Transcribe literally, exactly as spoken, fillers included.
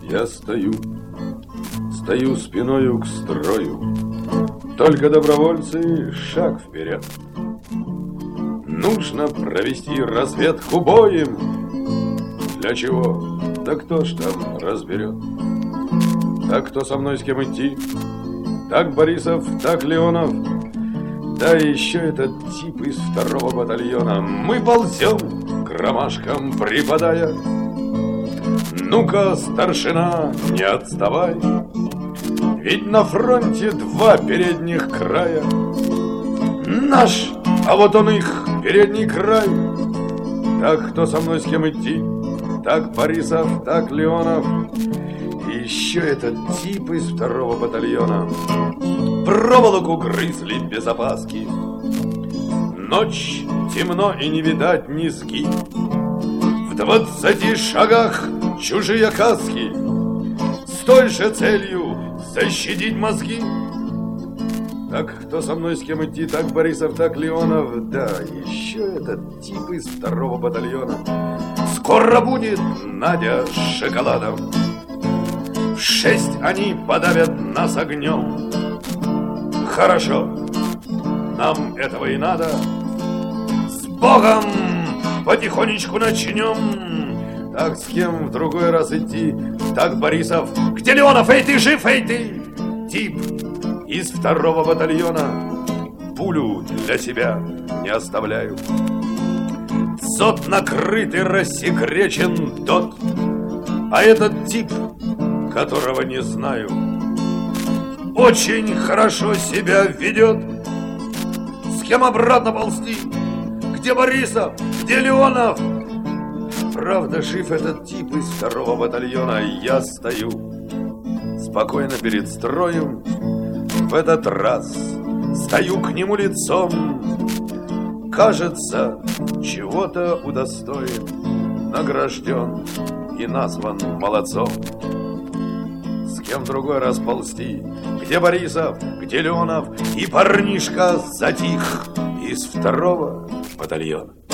Я стою, стою спиною к строю. Только добровольцы шаг вперед. Нужно провести разведку боем. Для чего? Да кто ж там разберет? Так кто со мной с кем идти? Так Борисов, так Леонов. Да еще этот тип из второго батальона. Мы ползем, к ромашкам припадая. Ну-ка, старшина, не отставай. Ведь на фронте два передних края. Наш, а вот он их, передний край. Так кто со мной с кем идти? Так Борисов, так Леонов. И еще этот тип из второго батальона. Проволоку грызли без опаски. Ночь, темно и не видать низги. В двадцати шагах чужие каски. С той же целью защитить мозги. Так кто со мной с кем идти? Так Борисов, так Леонов. Да, еще этот тип из второго батальона. Скоро будет Надя с шоколадом. В шесть они подавят нас огнем. Хорошо, нам этого и надо. С Богом потихонечку начнем. Так с кем в другой раз идти? Так Борисов. Где Леонов? Эй ты, жив, эй ты! Тип из второго батальона. Пулю для себя не оставляю. Дзот накрыт и рассекречен тот. А этот тип, которого не знаю, очень хорошо себя ведет. С кем обратно ползти? Где Борисов? Где Леонов? Правда, жив этот тип из второго батальона. Я стою спокойно перед строем. В этот раз стою к нему лицом. Кажется, чего-то удостоен, награжден и назван молодцом. С кем в другой раз ползти? Где Борисов? Где Леонов? И парнишка затих из второго батальона.